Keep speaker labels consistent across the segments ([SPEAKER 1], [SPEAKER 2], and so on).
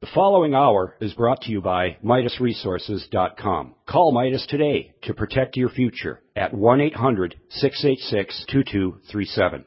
[SPEAKER 1] The following hour is brought to you by MidasResources.com. Call Midas today to protect your future at 1-800-686-2237.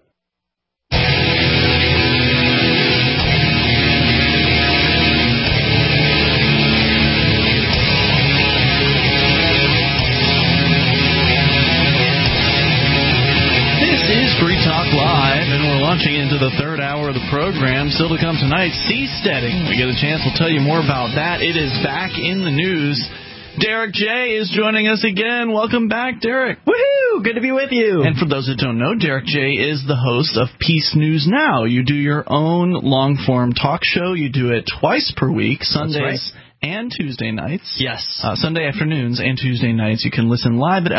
[SPEAKER 2] Free Talk Live, and we're launching into the third hour of the program. Still to come tonight, seasteading. We get a chance, we'll tell you more about that. It is back in the news. Derek J. is joining us again. Welcome back, Derek.
[SPEAKER 3] Woohoo! Good to be with you.
[SPEAKER 2] And for those that don't know, Derek J. is the host of Peace News Now. You do your own long-form talk show. You do it twice per week, Sundays and Tuesday nights.
[SPEAKER 3] Yes.
[SPEAKER 2] Sunday afternoons and Tuesday nights. You can listen live at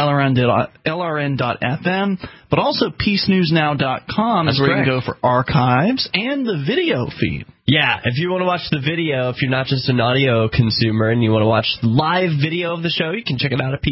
[SPEAKER 2] LRN.FM, but also PeaceNewsNow.com is where you can go for archives and the video feed.
[SPEAKER 3] Yeah, if you want to watch the video, if you're not just an audio consumer and you want to watch the live video of the show, you can check it out at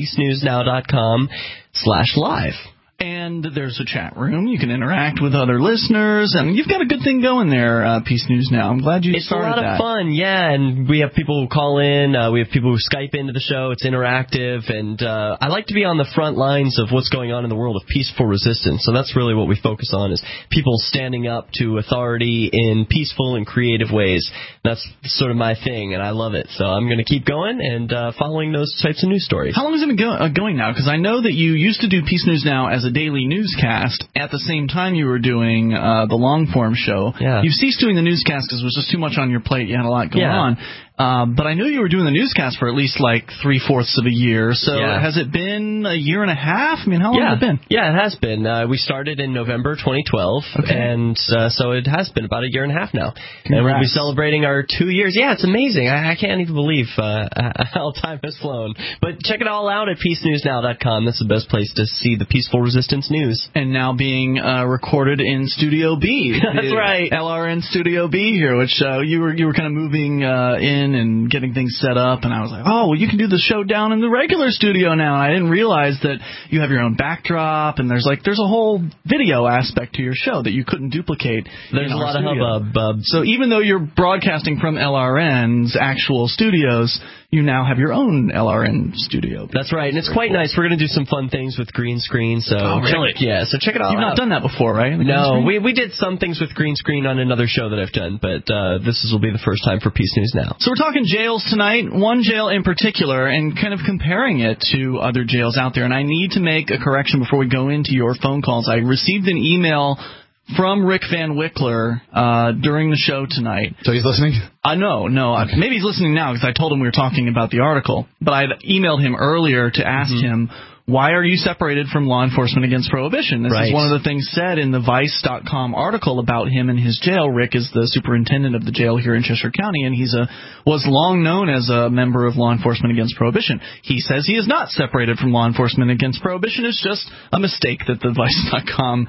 [SPEAKER 3] PeaceNewsNow.com/live. And there's a chat room. You can interact with other listeners, and you've got a good thing going there, Peace News Now. I'm glad you started that. It's a lot of fun, yeah, and we have people who call in. We have people who Skype into the show. It's interactive, and I like to be on the front lines of what's going on in the world of peaceful resistance, so that's really what we focus on, is people standing up to authority in peaceful and creative ways. That's sort of my thing, and I love it. So I'm going to keep going and following those types of news stories.
[SPEAKER 2] How long has it been going now? Because I know that you used to do Peace News Now as a daily newscast at the same time you were doing the long-form show.
[SPEAKER 3] Yeah.
[SPEAKER 2] You've ceased doing the newscast because it was just too much on your plate. You had a lot going on. But I knew you were doing the newscast for at least like 3/4 of a year. So has it been a year and a half? I mean, how long has it been?
[SPEAKER 3] Yeah, it has been. We started in November 2012, and so it has been about a year and a half now.
[SPEAKER 2] Congrats.
[SPEAKER 3] And we'll be celebrating our 2 years. Yeah, it's amazing. I can't even believe how time has flown. But check it all out at PeaceNewsNow.com. That's the best place to see the peaceful resistance news.
[SPEAKER 2] And now being recorded in Studio B.
[SPEAKER 3] That's right.
[SPEAKER 2] LRN Studio B here, which you were kind of moving in and getting things set up, and I was like, oh, well, you can do the show down in the regular studio now. I didn't realize that you have your own backdrop, and there's a whole video aspect to your show that you couldn't duplicate.
[SPEAKER 3] There's a lot of hubbub.
[SPEAKER 2] So even though you're broadcasting from LRN's actual studios, you now have your own LRN studio.
[SPEAKER 3] That's right, and it's quite nice. We're going to do some fun things with green screen. So
[SPEAKER 2] really?
[SPEAKER 3] So check it all out.
[SPEAKER 2] You've not done that before, right?
[SPEAKER 3] No, we did some things with green screen on another show that I've done, but this will be the first time for Peace News Now.
[SPEAKER 2] So we're talking jails tonight, one jail in particular, and kind of comparing it to other jails out there. And I need to make a correction before we go into your phone calls. I received an email from Rick Van Wickler during the show tonight.
[SPEAKER 4] So he's listening?
[SPEAKER 2] No. Okay. Maybe he's listening now because I told him we were talking about the article. But I emailed him earlier to ask him, why are you separated from law enforcement against prohibition? This is one of the things said in the Vice.com article about him and his jail. Rick is the superintendent of the jail here in Cheshire County, and was long known as a member of law enforcement against prohibition. He says he is not separated from law enforcement against prohibition. It's just a mistake that the Vice.com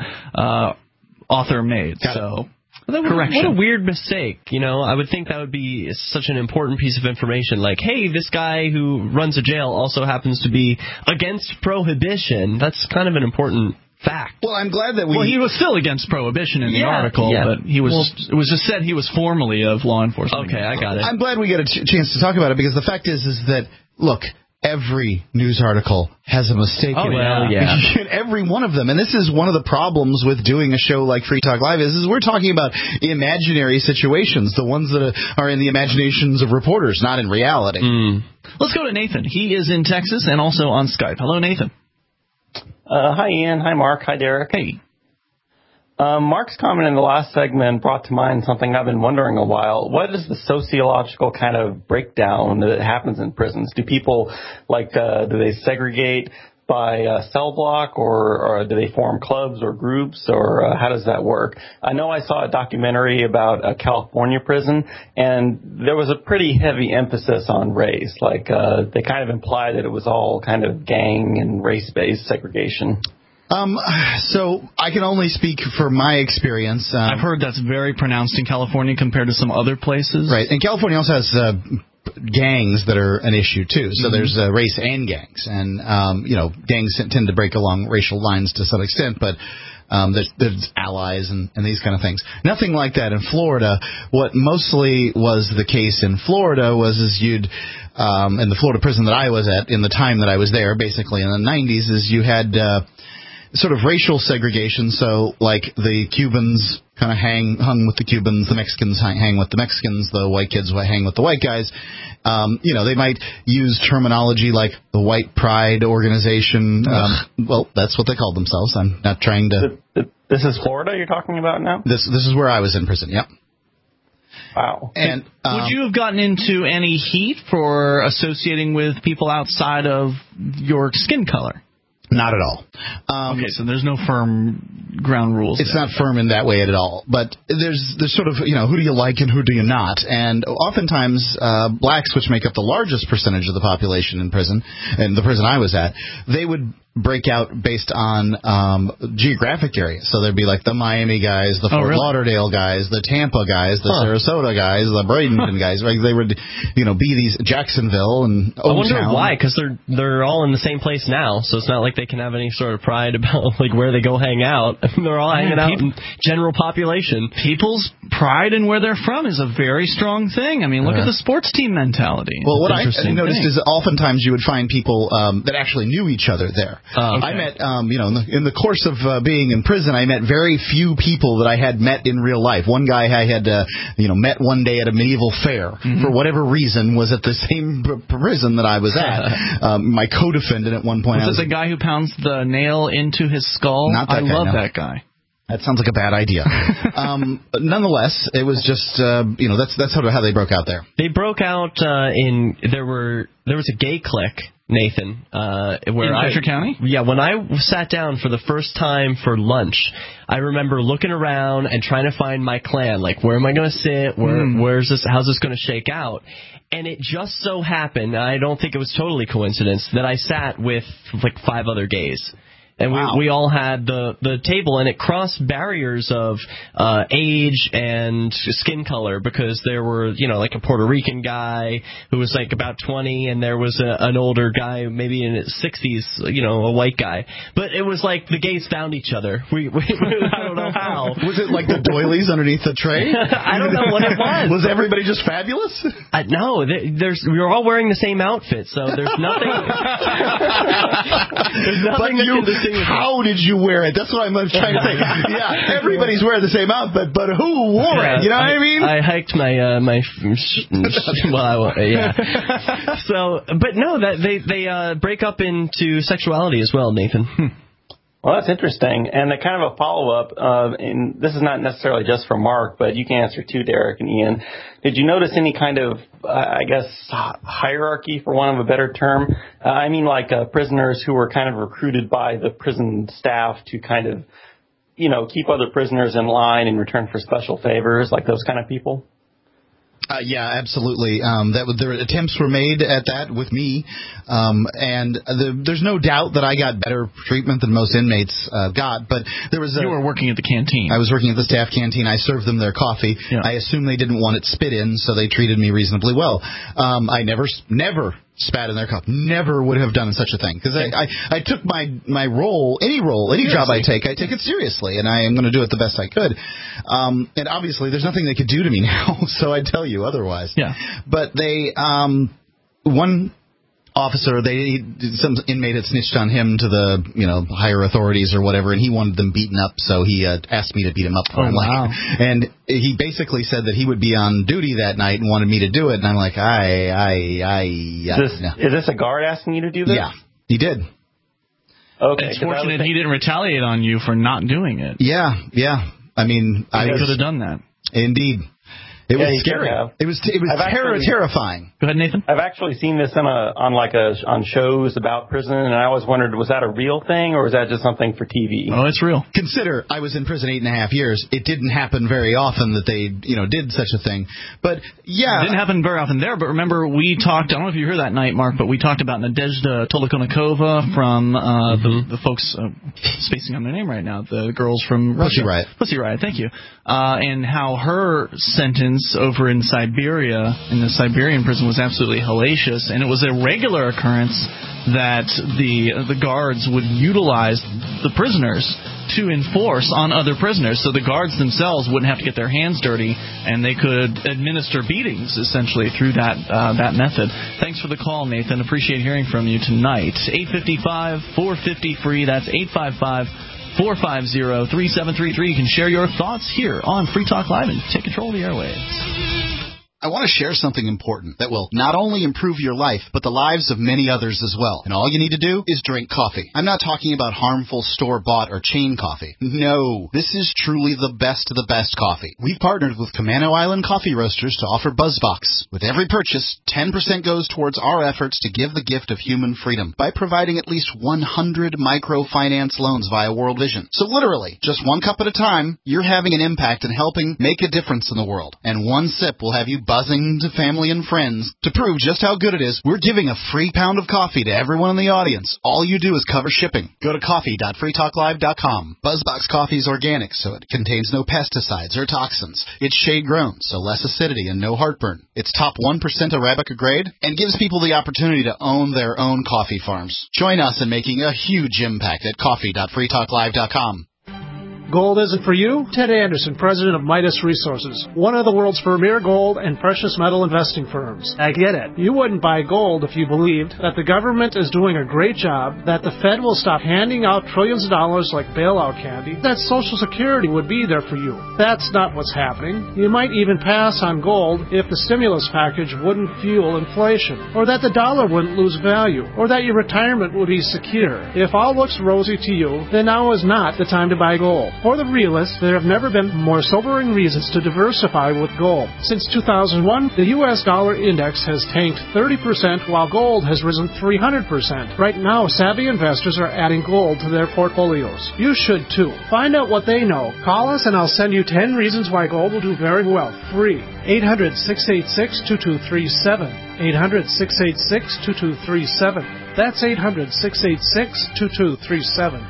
[SPEAKER 2] author made. Correction.
[SPEAKER 3] What a weird mistake. I would think that would be such an important piece of information. Like, hey, this guy who runs a jail also happens to be against prohibition. That's kind of an important fact.
[SPEAKER 4] Well, I'm glad that
[SPEAKER 2] Well, he was still against prohibition in the article, but it was just said he was formerly of law enforcement.
[SPEAKER 3] Okay, I got it.
[SPEAKER 4] I'm glad we get a chance to talk about it, because the fact is that, look, every news article has a mistake in it. Every one of them. And this is one of the problems with doing a show like Free Talk Live is we're talking about imaginary situations, the ones that are in the imaginations of reporters, not in reality.
[SPEAKER 2] Let's go to Nathan. He is in Texas and also on Skype. Hello, Nathan.
[SPEAKER 5] Hi, Ian. Hi, Mark. Hi, Derek.
[SPEAKER 2] Hey.
[SPEAKER 5] Mark's comment in the last segment brought to mind something I've been wondering a while. What is the sociological kind of breakdown that happens in prisons? Do people, do they segregate by cell block, or do they form clubs or groups, or how does that work? I know I saw a documentary about a California prison, and there was a pretty heavy emphasis on race. They kind of implied that it was all kind of gang and race-based segregation.
[SPEAKER 4] So I can only speak for my experience.
[SPEAKER 2] I've heard that's very pronounced in California compared to some other places.
[SPEAKER 4] Right. And California also has gangs that are an issue, too. So there's race and gangs. And, gangs tend to break along racial lines to some extent. But There's allies and these kind of things. Nothing like that in Florida. What mostly was the case in Florida was you'd in the Florida prison that I was at in the time that I was there, basically in the 90s, is you had sort of racial segregation. So, like, the Cubans kind of hung with the Cubans, the Mexicans hang with the Mexicans, the white kids hang with the white guys. They might use terminology like the White Pride Organization. Well, that's what they called themselves. I'm not trying to...
[SPEAKER 5] This is Florida you're talking about now?
[SPEAKER 4] This is where I was in prison, yep.
[SPEAKER 5] Wow.
[SPEAKER 2] And would you have gotten into any heat for associating with people outside of your skin color?
[SPEAKER 4] Not at all.
[SPEAKER 2] Okay, so there's no firm ground rules.
[SPEAKER 4] It's not firm in that way at all. But there's sort of, who do you like and who do you not? And oftentimes, blacks, which make up the largest percentage of the population in prison, and the prison I was at, they would break out based on geographic area. So there'd be like the Miami guys, the Fort Lauderdale guys, the Tampa guys, the Sarasota guys, the Bradenton guys. Like they would, be these Jacksonville and O-Town.
[SPEAKER 3] I wonder why, because they're all in the same place now, so it's not like they can have any sort of pride about like where they go hang out. They're all hanging out in general population.
[SPEAKER 2] People's pride in where they're from is a very strong thing. I mean, look at the sports team mentality.
[SPEAKER 4] Well, what I noticed is that oftentimes you would find people that actually knew each other there. I met, in the course of being in prison, I met very few people that I had met in real life. One guy I had, met one day at a medieval fair for whatever reason was at the same prison that I was at. My co-defendant at one point.
[SPEAKER 2] Was this a guy who pounds the nail into his skull?
[SPEAKER 4] Not that guy.
[SPEAKER 2] I love that guy.
[SPEAKER 4] That sounds like a bad idea. Nonetheless, it was just, that's sort of how they broke out there.
[SPEAKER 3] They broke out there was a gay clique, Nathan, where
[SPEAKER 2] in Fletcher County?
[SPEAKER 3] Yeah, when I sat down for the first time for lunch, I remember looking around and trying to find my clan. Like, where am I going to sit? Where's this? How's this going to shake out? And it just so happened, I don't think it was totally coincidence, that I sat with like 5 other gays. And we all had the table, and it crossed barriers of age and skin color, because there were, like a Puerto Rican guy who was like about 20, and there was an older guy, maybe in his 60s, a white guy. But it was like the gays found each other. We I don't know how.
[SPEAKER 4] Was it like the doilies underneath the tray?
[SPEAKER 3] I don't know what it was.
[SPEAKER 4] Was everybody just fabulous?
[SPEAKER 3] No, we were all wearing the same outfit, so there's nothing. There's nothing that can distinguish.
[SPEAKER 4] How did you wear it? That's what I'm trying to say. Yeah, everybody's wearing the same outfit, but who wore it? You know what I mean?
[SPEAKER 3] I hiked my So, but no, that they break up into sexuality as well, Nathan.
[SPEAKER 5] Well, that's interesting. And a kind of a follow-up, and this is not necessarily just for Mark, but you can answer too, Derek and Ian. Did you notice any kind of, hierarchy, for want of a better term? I mean, like prisoners who were kind of recruited by the prison staff to kind of, keep other prisoners in line in return for special favors, like those kind of people?
[SPEAKER 4] Yeah, absolutely. There attempts were made at that with me, and there's no doubt that I got better treatment than most inmates got. But there was
[SPEAKER 2] you were working at the canteen.
[SPEAKER 4] I was working at the staff canteen. I served them their coffee. Yeah. I assume they didn't want it spit in, so they treated me reasonably well. I never spat in their cup. Never would have done such a thing, because I took my role, any job I take it seriously, and I am going to do it the best I could. And obviously, there's nothing they could do to me now, so I'd tell you otherwise.
[SPEAKER 2] Yeah.
[SPEAKER 4] But they, one officer, some inmate had snitched on him to the higher authorities or whatever, and he wanted them beaten up, so he asked me to beat him up for him.
[SPEAKER 2] Wow.
[SPEAKER 4] And he basically said that he would be on duty that night and wanted me to do it, and I'm like,
[SPEAKER 5] Is this a guard asking you to do this?
[SPEAKER 4] Yeah, he did.
[SPEAKER 5] Okay.
[SPEAKER 2] It's fortunate he didn't retaliate on you for not doing it.
[SPEAKER 4] Yeah. I mean, I
[SPEAKER 2] could have done that.
[SPEAKER 4] Indeed. It was scary. It was terrifying.
[SPEAKER 2] Go ahead, Nathan.
[SPEAKER 5] I've actually seen this on shows about prison, and I always wondered, was that a real thing, or was that just something for TV?
[SPEAKER 2] Oh, it's real.
[SPEAKER 4] Consider, I was in prison 8.5 years. It didn't happen very often that they, did such a thing. But yeah,
[SPEAKER 2] it didn't happen very often there. But remember, we talked. I don't know if you heard that night, Mark, but we talked about Nadezhda Tolokonnikova from the folks spacing on their name right now. The girls from Russia. Pussy Riot. Thank you. And how her sentence over in Siberia, in the Siberian prison, was absolutely hellacious, and it was a regular occurrence that the guards would utilize the prisoners to enforce on other prisoners, so the guards themselves wouldn't have to get their hands dirty, and they could administer beatings, essentially, through that method. Thanks for the call, Nathan. Appreciate hearing from you tonight. 855-450-FREE. That's 855-450-3733. You can share your thoughts here on Free Talk Live and take control of the airwaves.
[SPEAKER 4] I want to share something important that will not only improve your life, but the lives of many others as well. And all you need to do is drink coffee. I'm not talking about harmful store-bought or chain coffee. No, this is truly the best of the best coffee. We've partnered with Camano Island Coffee Roasters to offer BuzzBox. With every purchase, 10% goes towards our efforts to give the gift of human freedom by providing at least 100 microfinance loans via World Vision. So literally, just one cup at a time, you're having an impact and helping make a difference in the world. And one sip will have you buzzing to family and friends. To prove just how good it is, we're giving a free pound of coffee to everyone in the audience. All you do is cover shipping. Go to coffee.freetalklive.com. BuzzBox coffee is organic, so it contains no pesticides or toxins. It's shade-grown, so less acidity and no heartburn. It's top 1% Arabica grade and gives people the opportunity to own their own coffee farms. Join us in making a huge impact at coffee.freetalklive.com.
[SPEAKER 6] Gold isn't for you? Ted Anderson, president of Midas Resources, one of the world's premier gold and precious metal investing firms. I get it. You wouldn't buy gold if you believed that the government is doing a great job, that the Fed will stop handing out trillions of dollars like bailout candy, that Social Security would be there for you. That's not what's happening. You might even pass on gold if the stimulus package wouldn't fuel inflation, or that the dollar wouldn't lose value, or that your retirement would be secure. If all looks rosy to you, then now is not the time to buy gold. For the realists, there have never been more sobering reasons to diversify with gold. Since 2001, the U.S. dollar index has tanked 30%, while gold has risen 300%. Right now, savvy investors are adding gold to their portfolios. You should too. Find out what they know. Call us and I'll send you 10 reasons why gold will do very well. Free. 800-686-2237. 800-686-2237. That's 800-686-2237.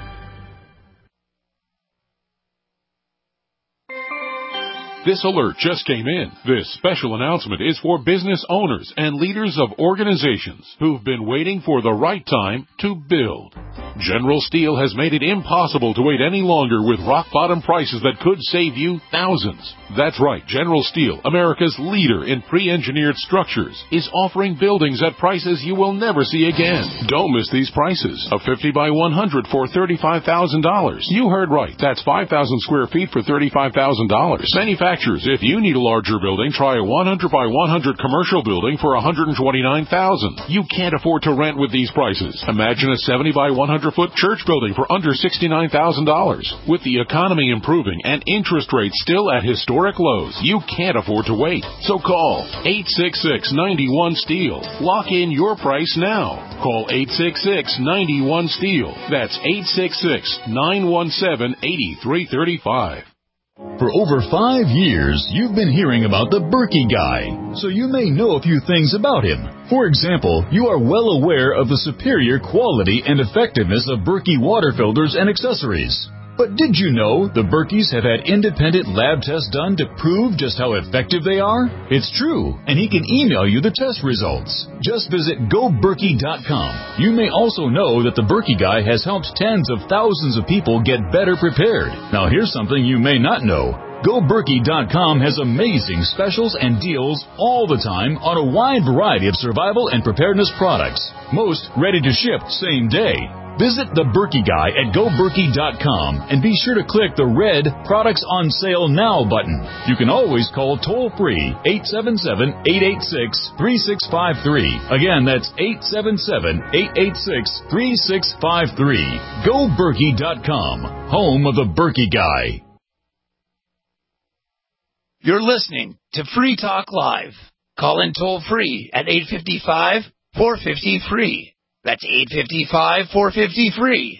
[SPEAKER 7] This alert just came in. This special announcement is for business owners and leaders of organizations who've been waiting for the right time to build. General Steel has made it impossible to wait any longer with rock-bottom prices that could save you thousands. That's right, General Steel, America's leader in pre-engineered structures, is offering buildings at prices you will never see again. Don't miss these prices. A 50 by 100 for $35,000. You heard right. That's 5,000 square feet for $35,000. Manufacturers, if you need a larger building, try a 100 by 100 commercial building for $129,000. You can't afford to rent with these prices. Imagine a 70 by 100-foot church building for under $69,000. With the economy improving and interest rates still at historic lows, you can't afford to wait. So call 866-91-STEEL. Lock in your price now. Call 866-91-STEEL. That's 866-917-8335.
[SPEAKER 8] For over 5 years, you've been hearing about the Berkey Guy, so you may know a few things about him. For example, you are well aware of the superior quality and effectiveness of Berkey water filters and accessories. But did you know the Berkeys have had independent lab tests done to prove just how effective they are? It's true, and he can email you the test results. Just visit GoBerkey.com. You may also know that the Berkey Guy has helped tens of thousands of people get better prepared. Now here's something you may not know. GoBerkey.com has amazing specials and deals all the time on a wide variety of survival and preparedness products. Most ready to ship same day. Visit the Berkey Guy at GoBerkey.com and be sure to click the red Products on Sale Now button. You can always call toll-free 877-886-3653. Again, that's 877-886-3653. GoBerkey.com, home of the Berkey Guy.
[SPEAKER 9] You're listening to Free Talk Live. Call in toll-free at 855-450-FREE. That's 855-450-FREE.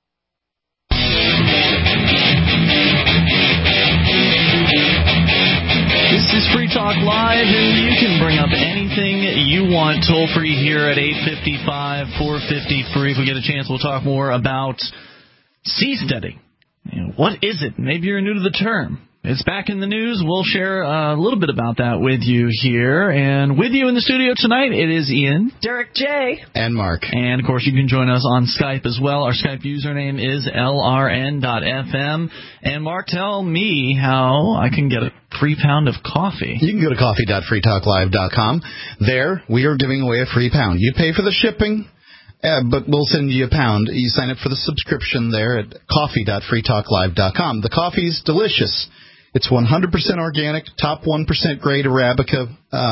[SPEAKER 2] This is Free Talk Live, and you can bring up anything you want toll-free here at 855-450-FREE. If we get a chance, we'll talk more about seasteading. What is it? Maybe you're new to the term. It's back in the news. We'll share a little bit about that with you here. And with you in the studio tonight, it is Ian,
[SPEAKER 3] Derek J.,
[SPEAKER 4] and Mark.
[SPEAKER 2] And, of course, you can join us on Skype as well. Our Skype username is lrn.fm. And, Mark, tell me how I can get a free pound of coffee.
[SPEAKER 4] You can go to coffee.freetalklive.com. There, we are giving away a free pound. You pay for the shipping, but we'll send you a pound. You sign up for the subscription there at coffee.freetalklive.com. The coffee's delicious. It's 100% organic, top 1% grade Arabica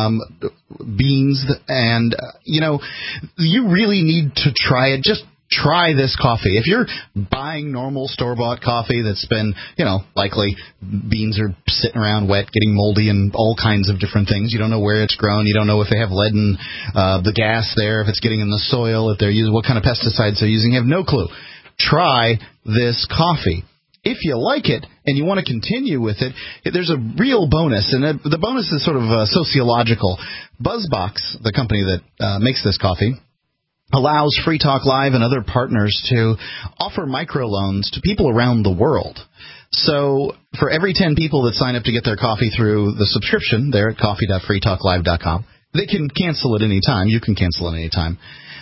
[SPEAKER 4] beans, and, you really need to try it. Just try this coffee. If you're buying normal store-bought coffee that's been, likely beans are sitting around wet, getting moldy, and all kinds of different things. You don't know where it's grown. You don't know if they have lead in the gas there, if it's getting in the soil, if they're using what kind of pesticides they're using. You have no clue. Try this coffee. If you like it and you want to continue with it, there's a real bonus, and the bonus is sort of sociological. BuzzBox, the company that makes this coffee, allows Free Talk Live and other partners to offer microloans to people around the world. So for every 10 people that sign up to get their coffee through the subscription there at coffee.freetalklive.com, they can cancel at any time. You can cancel at any time.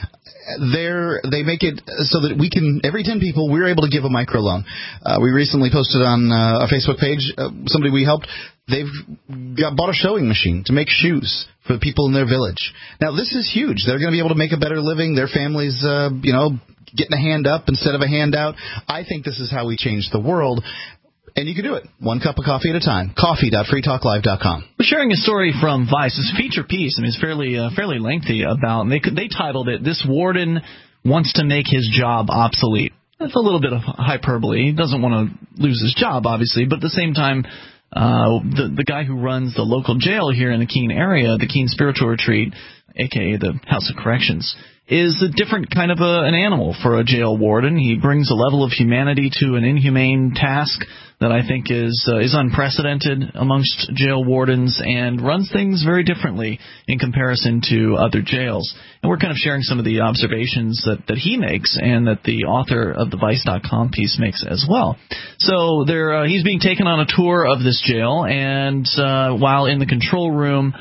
[SPEAKER 4] They make it so that we can, every 10 people, we're able to give a microloan. We recently posted on our Facebook page, somebody we helped, they've bought a sewing machine to make shoes for the people in their village. Now, this is huge. They're going to be able to make a better living. Their families, getting a hand up instead of a handout. I think this is how we change the world. And you can do it. One cup of coffee at a time. Coffee.freetalklive.com.
[SPEAKER 2] We're sharing a story from Vice. It's a feature piece. I mean, it's fairly lengthy about. And they titled it, "This Warden Wants to Make His Job Obsolete." That's a little bit of hyperbole. He doesn't want to lose his job, obviously, but at the same time, the guy who runs the local jail here in the Keene area, the Keene Spiritual Retreat, a.k.a. the House of Corrections, is a different kind of an animal for a jail warden. He brings a level of humanity to an inhumane task that I think is unprecedented amongst jail wardens and runs things very differently in comparison to other jails. And we're kind of sharing some of the observations that he makes and that the author of the Vice.com piece makes as well. So he's being taken on a tour of this jail, and while in the control room,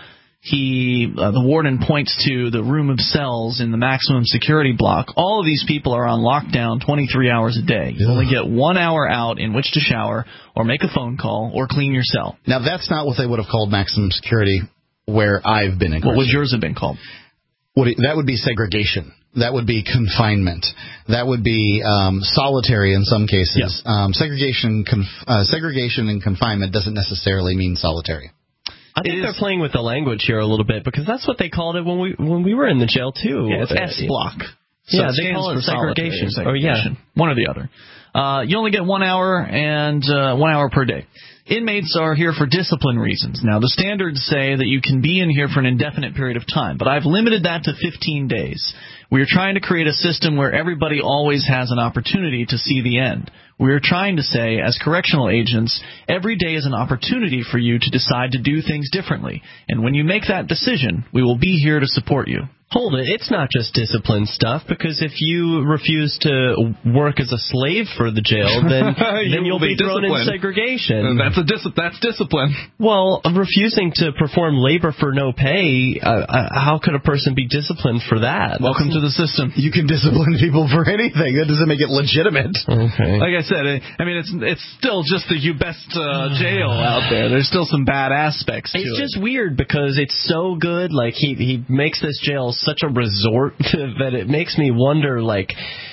[SPEAKER 2] the warden points to the room of cells in the maximum security block. All of these people are on lockdown 23 hours a day. You only get 1 hour out in which to shower or make a phone call or clean your cell.
[SPEAKER 4] Now, that's not what they would have called maximum security where I've been incarcerated.
[SPEAKER 2] What would yours have been called?
[SPEAKER 4] That would be segregation. That would be confinement. That would be solitary in some cases. Yep. Segregation and confinement doesn't necessarily mean solitary.
[SPEAKER 3] I think they're playing with the language here a little bit, because that's what they called it when we were in the jail too.
[SPEAKER 2] Yeah, it's S-block.
[SPEAKER 3] So yeah, they call it segregation.
[SPEAKER 2] One or the other. You only get 1 hour and 1 hour per day. Inmates are here for discipline reasons. Now, the standards say that you can be in here for an indefinite period of time, but I've limited that to 15 days. We are trying to create a system where everybody always has an opportunity to see the end. We are trying to say, as correctional agents, every day is an opportunity for you to decide to do things differently. And when you make that decision, we will be here to support you.
[SPEAKER 3] Hold it. It's not just discipline stuff, because if you refuse to work as a slave for the jail, then you'll be thrown in segregation.
[SPEAKER 2] That's discipline.
[SPEAKER 3] Well, refusing to perform labor for no pay, how could a person be disciplined for that?
[SPEAKER 2] Welcome to the system.
[SPEAKER 4] You can discipline people for anything. That doesn't make it legitimate.
[SPEAKER 3] Okay.
[SPEAKER 2] Like I said, I mean, it's still just the best jail out there. There's still some bad aspects to it.
[SPEAKER 3] It's just weird, because it's so good. Like, he makes this jail such a resort that it makes me wonder, like,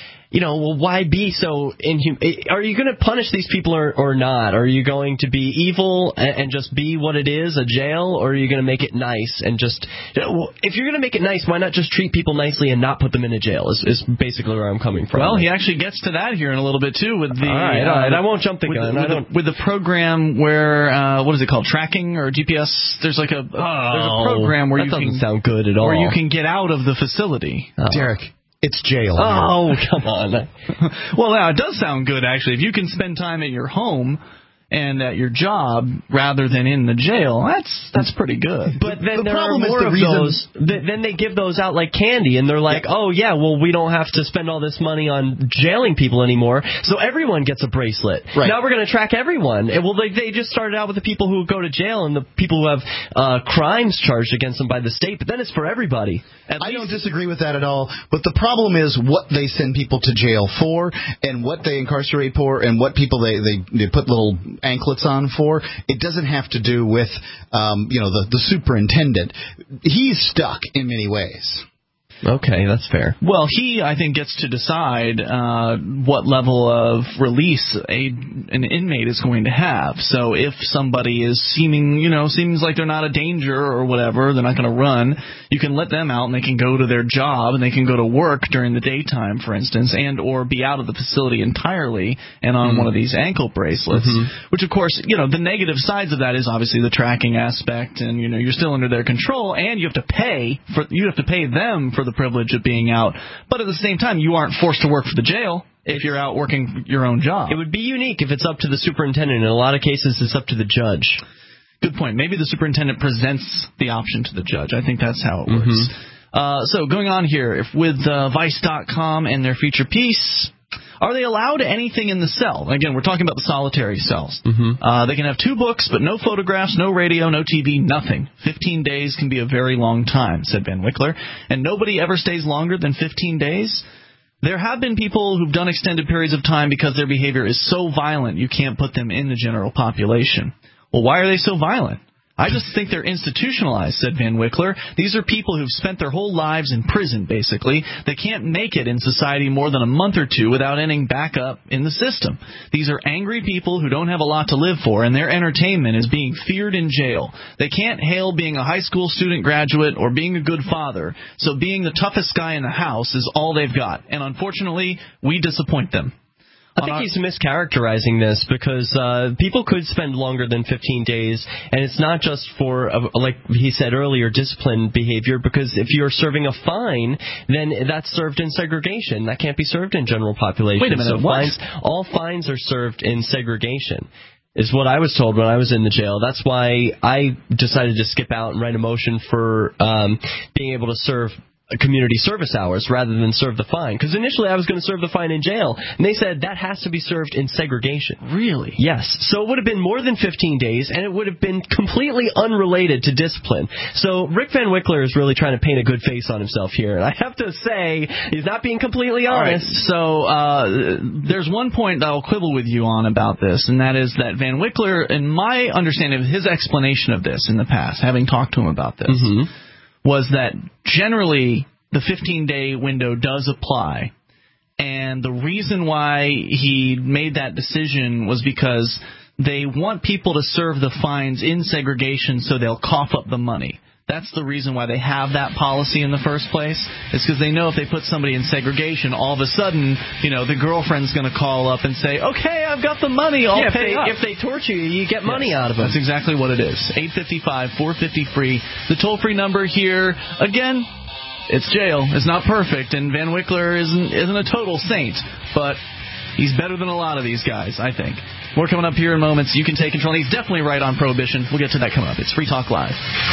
[SPEAKER 3] why be so inhuman? Are you going to punish these people or not? Are you going to be evil and just be what it is, a jail, or are you going to make it nice and just... If you're going to make it nice, why not just treat people nicely and not put them in a jail, is basically where I'm coming from.
[SPEAKER 2] Well, he actually gets to that here in a little bit, too, with the...
[SPEAKER 3] All right, I won't jump the gun.
[SPEAKER 2] With the program where, what is it called, tracking or GPS? There's like there's a program where
[SPEAKER 3] that doesn't sound good at all.
[SPEAKER 2] Where you can get out of the facility.
[SPEAKER 4] Derek, it's jail.
[SPEAKER 3] Oh, come on.
[SPEAKER 2] Well, now, it does sound good, actually. If you can spend time at your home, and at your job rather than in the jail, that's pretty good.
[SPEAKER 3] But then there are more of those. Then they give those out like candy, and they're like, oh, yeah, well, we don't have to spend all this money on jailing people anymore, so everyone gets a bracelet. Right. Now we're going to track everyone. And, well, they just started out with the people who go to jail and the people who have crimes charged against them by the state, but then it's for everybody.
[SPEAKER 4] I don't disagree with that at all, but the problem is what they send people to jail for and what they incarcerate for and what people they put little anklets on for. It doesn't have to do with the superintendent. He's stuck in many ways.
[SPEAKER 3] Okay, that's fair.
[SPEAKER 2] Well, he, I think, gets to decide what level of release an inmate is going to have. So if somebody is seems like they're not a danger or whatever, they're not going to run, you can let them out and they can go to their job and they can go to work during the daytime, for instance, and or be out of the facility entirely and on one of these ankle bracelets, which, of course, the negative sides of that is obviously the tracking aspect, and, you're still under their control, and you have to pay them for the privilege of being out, but at the same time, you aren't forced to work for the jail if you're out working your own job.
[SPEAKER 3] It would be unique if it's up to the superintendent. In a lot of cases, it's up to the judge.
[SPEAKER 2] Good point. Maybe the superintendent presents the option to the judge. I think that's how it works. So going on here, with Vice.com and their feature piece, are they allowed anything in the cell? Again, we're talking about the solitary cells. They can have 2 books, but no photographs, no radio, no TV, nothing. 15 days can be a very long time, said Van Wickler. And nobody ever stays longer than 15 days. There have been people who've done extended periods of time because their behavior is so violent you can't put them in the general population. Well, why are they so violent? I just think they're institutionalized, said Van Wickler. These are people who've spent their whole lives in prison, basically. They can't make it in society more than a month or two without ending back up in the system. These are angry people who don't have a lot to live for, and their entertainment is being feared in jail. They can't hail being a high school student graduate or being a good father, so being the toughest guy in the house is all they've got. And unfortunately, we disappoint them.
[SPEAKER 3] I think he's mischaracterizing this because people could spend longer than 15 days, and it's not just for, like he said earlier, discipline behavior, because if you're serving a fine, then that's served in segregation. That can't be served in general population.
[SPEAKER 2] Wait a minute, what?
[SPEAKER 3] All fines are served in segregation, is what I was told when I was in the jail. That's why I decided to skip out and write a motion for being able to serve community service hours rather than serve the fine. Because initially I was going to serve the fine in jail, and they said that has to be served in segregation.
[SPEAKER 2] Really?
[SPEAKER 3] Yes. So it would have been more than 15 days, and it would have been completely unrelated to discipline. So Rick Van Wickler is really trying to paint a good face on himself here, and I have to say, he's not being completely honest.
[SPEAKER 2] Right. So there's one point that I'll quibble with you on about this, and that is that Van Wickler, in my understanding of his explanation of this in the past, having talked to him about this, was that generally the 15-day window does apply, and the reason why he made that decision was because they want people to serve the fines in segregation so they'll cough up the money. That's the reason why they have that policy in the first place. It's because they know if they put somebody in segregation, all of a sudden, the girlfriend's going to call up and say, okay, I've got the money, I'll pay up.
[SPEAKER 3] If they torture you, you get money out of them.
[SPEAKER 2] That's exactly what it is. 855-450-FREE. The toll-free number here, again, it's jail. It's not perfect, and Van Wickler isn't a total saint, but he's better than a lot of these guys, I think. More coming up here in moments. You can take control. He's definitely right on prohibition. We'll get to that coming up. It's Free Talk Live.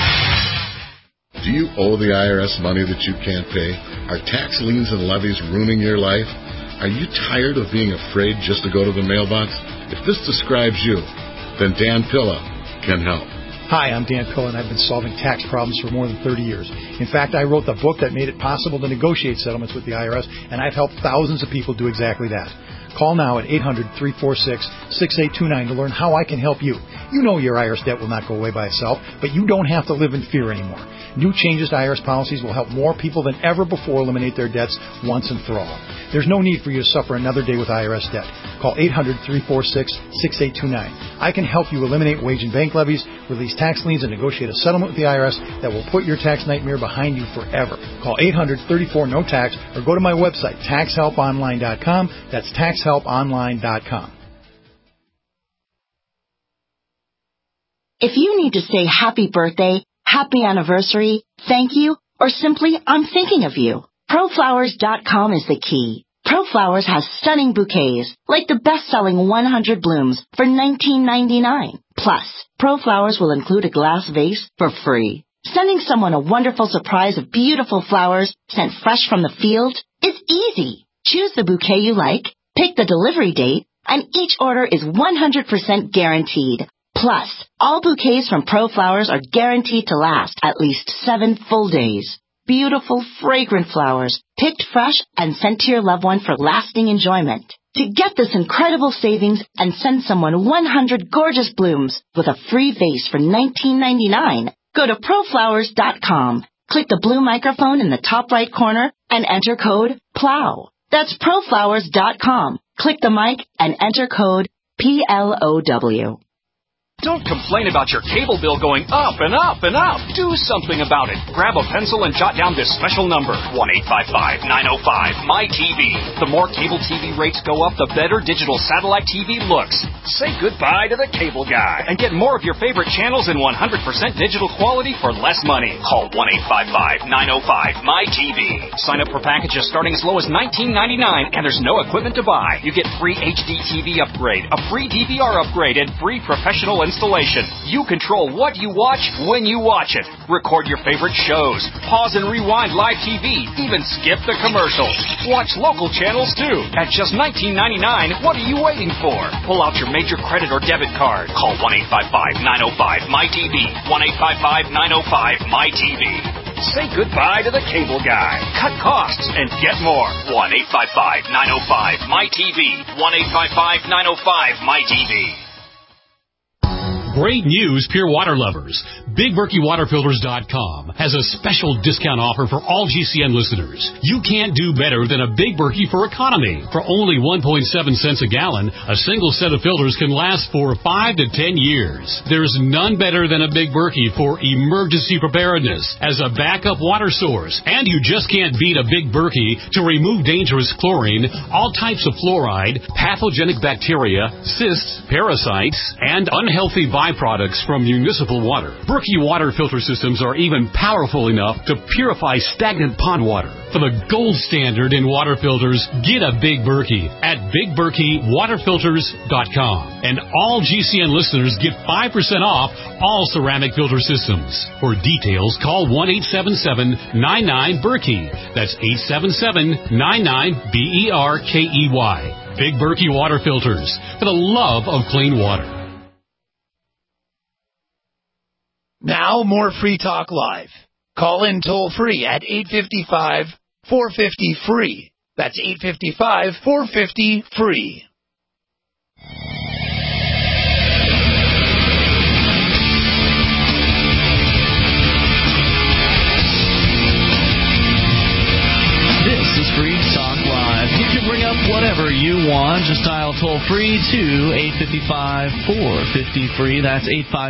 [SPEAKER 10] Do you owe the IRS money that you can't pay? Are tax liens and levies ruining your life? Are you tired of being afraid just to go to the mailbox? If this describes you, then Dan Pilla can help.
[SPEAKER 11] Hi, I'm Dan Pilla, and I've been solving tax problems for more than 30 years. In fact, I wrote the book that made it possible to negotiate settlements with the IRS, and I've helped thousands of people do exactly that. Call now at 800-346-6829 to learn how I can help you. You know your IRS debt will not go away by itself, but you don't have to live in fear anymore. New changes to IRS policies will help more people than ever before eliminate their debts once and for all. There's no need for you to suffer another day with IRS debt. Call 800-346-6829. I can help you eliminate wage and bank levies, release tax liens, and negotiate a settlement with the IRS that will put your tax nightmare behind you forever. Call 800-34-NO-TAX or go to my website, taxhelponline.com. That's taxhelponline.com.
[SPEAKER 12] If you need to say happy birthday, happy anniversary, thank you, or simply I'm thinking of you, ProFlowers.com is the key. ProFlowers has stunning bouquets, like the best-selling 100 blooms for $19.99. Plus, ProFlowers will include a glass vase for free. Sending someone a wonderful surprise of beautiful flowers sent fresh from the field is easy. Choose the bouquet you like, pick the delivery date, and each order is 100% guaranteed. Plus, all bouquets from ProFlowers are guaranteed to last at least 7 full days. Beautiful, fragrant flowers, picked fresh and sent to your loved one for lasting enjoyment. To get this incredible savings and send someone 100 gorgeous blooms with a free vase for $19.99, go to proflowers.com. Click the blue microphone in the top right corner and enter code PLOW. That's proflowers.com. Click the mic and enter code PLOW.
[SPEAKER 13] Don't complain about your cable bill going up and up and up. Do something about it. Grab a pencil and jot down this special number, 1-855-905-MY-TV. The more cable TV rates go up, the better digital satellite TV looks. Say goodbye to the cable guy and get more of your favorite channels in 100% digital quality for less money. Call 1-855-905-MY-TV. Sign up for packages starting as low as $19.99, and there's no equipment to buy. You get free HD TV upgrade, a free DVR upgrade, and free professional installation. You control what you watch when you watch it. Record your favorite shows. Pause and rewind live TV. Even skip the commercials. Watch local channels too. At just $19.99, what are you waiting for? Pull out your major credit or debit card. Call 1-855-905-MY-TV. 1-855-905-MY-TV. Say goodbye to the cable guy. Cut costs and get more. 1-855-905-MY-TV. 1-855-905-MY-TV.
[SPEAKER 14] Great news, Pure Water lovers. BigBerkeyWaterFilters.com has a special discount offer for all GCN listeners. You can't do better than a Big Berkey for economy. For only 1.7 cents a gallon, a single set of filters can last for 5 to 10 years. There's none better than a Big Berkey for emergency preparedness as a backup water source. And you just can't beat a Big Berkey to remove dangerous chlorine, all types of fluoride, pathogenic bacteria, cysts, parasites, and unhealthy byproducts from municipal water. Berkey water filter systems are even powerful enough to purify stagnant pond water. For the gold standard in water filters, get a Big Berkey at BigBerkeyWaterFilters.com. And all GCN listeners get 5% off all ceramic filter systems. For details, call 1-877-99-BERKEY. That's 877-99-BERKEY. Big Berkey Water Filters, for the love of clean water.
[SPEAKER 9] Now, more Free Talk Live. Call in toll-free at 855-450-FREE. That's 855-450-FREE.
[SPEAKER 2] This is Free Talk Live. You can bring up whatever you want. Just dial toll-free to 855-450-FREE. That's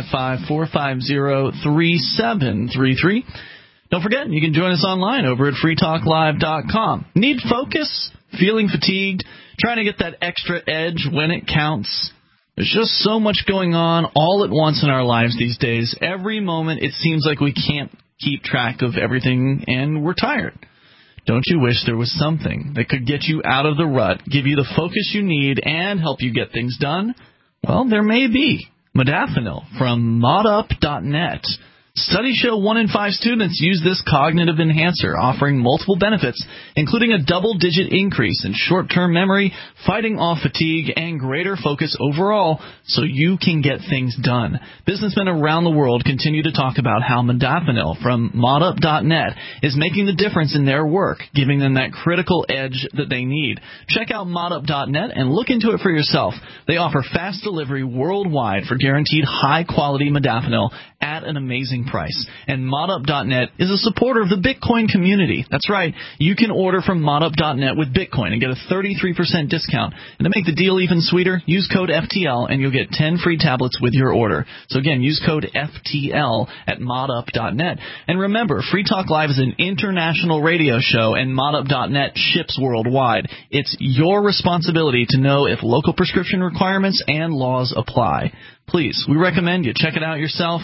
[SPEAKER 2] 855-450-3733. Don't forget, you can join us online over at freetalklive.com. Need focus? Feeling fatigued? Trying to get that extra edge when it counts? There's just so much going on all at once in our lives these days. Every moment it seems like we can't keep track of everything, and we're tired. Don't you wish there was something that could get you out of the rut, give you the focus you need, and help you get things done? Well, there may be. Modafinil from modup.net. Studies show 1 in 5 students use this cognitive enhancer, offering multiple benefits, including a double-digit increase in short-term memory, fighting off fatigue, and greater focus overall, so you can get things done. Businessmen around the world continue to talk about how modafinil from modup.net is making the difference in their work, giving them that critical edge that they need. Check out modup.net and look into it for yourself. They offer fast delivery worldwide for guaranteed high-quality modafinil at an amazing price. And modup.net is a supporter of the Bitcoin community. That's right. You can order from modup.net with Bitcoin and get a 33% discount. And to make the deal even sweeter, use code FTL and you'll get 10 free tablets with your order. So again, use code FTL at modup.net. And remember, Free Talk Live is an international radio show and modup.net ships worldwide. It's your responsibility to know if local prescription requirements and laws apply. Please, we recommend you check it out yourself.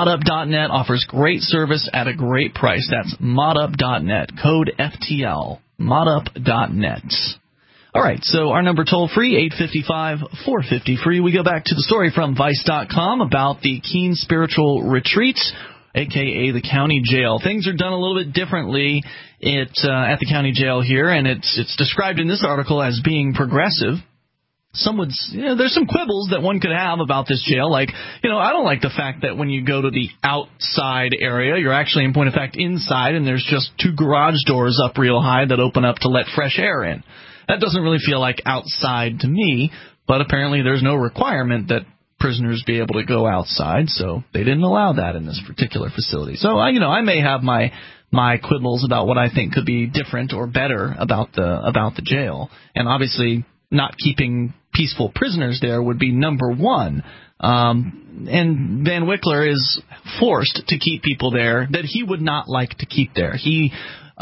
[SPEAKER 2] Modup.net offers great service at a great price. That's modup.net, code FTL. modup.net. All right, so our number toll-free, 855-450-FREE. We go back to the story from Vice.com about the Keene Spiritual Retreat, a.k.a. the county jail. Things are done a little bit differently at the county jail here, and it's described in this article as being progressive. Some would, there's some quibbles that one could have about this jail. Like, I don't like the fact that when you go to the outside area, you're actually, in point of fact, inside, and there's just 2 garage doors up real high that open up to let fresh air in. That doesn't really feel like outside to me, but apparently there's no requirement that prisoners be able to go outside, so they didn't allow that in this particular facility. So, I may have my quibbles about what I think could be different or better about the jail, and obviously not keeping peaceful prisoners there would be number one. And Van Wickler is forced to keep people there that he would not like to keep there. He,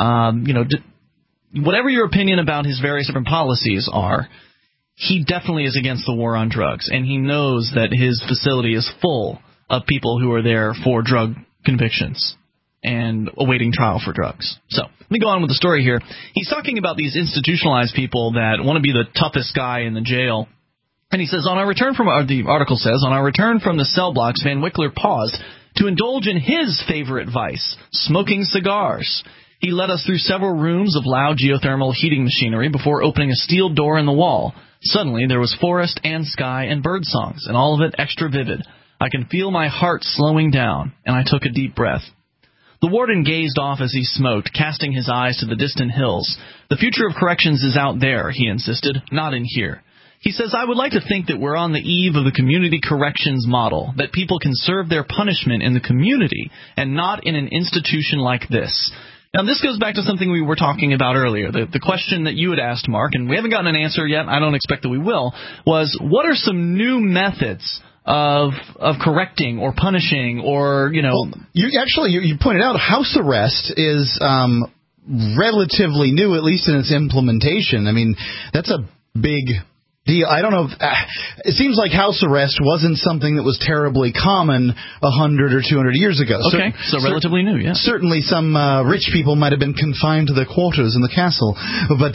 [SPEAKER 2] whatever your opinion about his various different policies are, he definitely is against the war on drugs, and he knows that his facility is full of people who are there for drug convictions and awaiting trial for drugs. So let me go on with the story here. He's talking about these institutionalized people that want to be the toughest guy in the jail. And he says, the article says, on our return from the cell blocks, Van Wickler paused to indulge in his favorite vice, smoking cigars. He led us through several rooms of loud geothermal heating machinery before opening a steel door in the wall. Suddenly, there was forest and sky and bird songs, and all of it extra vivid. I can feel my heart slowing down, and I took a deep breath. The warden gazed off as he smoked, casting his eyes to the distant hills. The future of corrections is out there, he insisted, not in here. He says, I would like to think that we're on the eve of the community corrections model, that people can serve their punishment in the community and not in an institution like this. Now, this goes back to something we were talking about earlier. The question that you had asked, Mark, and we haven't gotten an answer yet, I don't expect that we will, was what are some new methods of correcting or punishing or, Well,
[SPEAKER 4] you pointed out house arrest is relatively new, at least in its implementation. I mean, that's a big deal. I don't know. It seems like house arrest wasn't something that was terribly common 100 or 200 years ago.
[SPEAKER 2] Okay, so relatively new, yeah.
[SPEAKER 4] Certainly some rich people might have been confined to their quarters in the castle. But,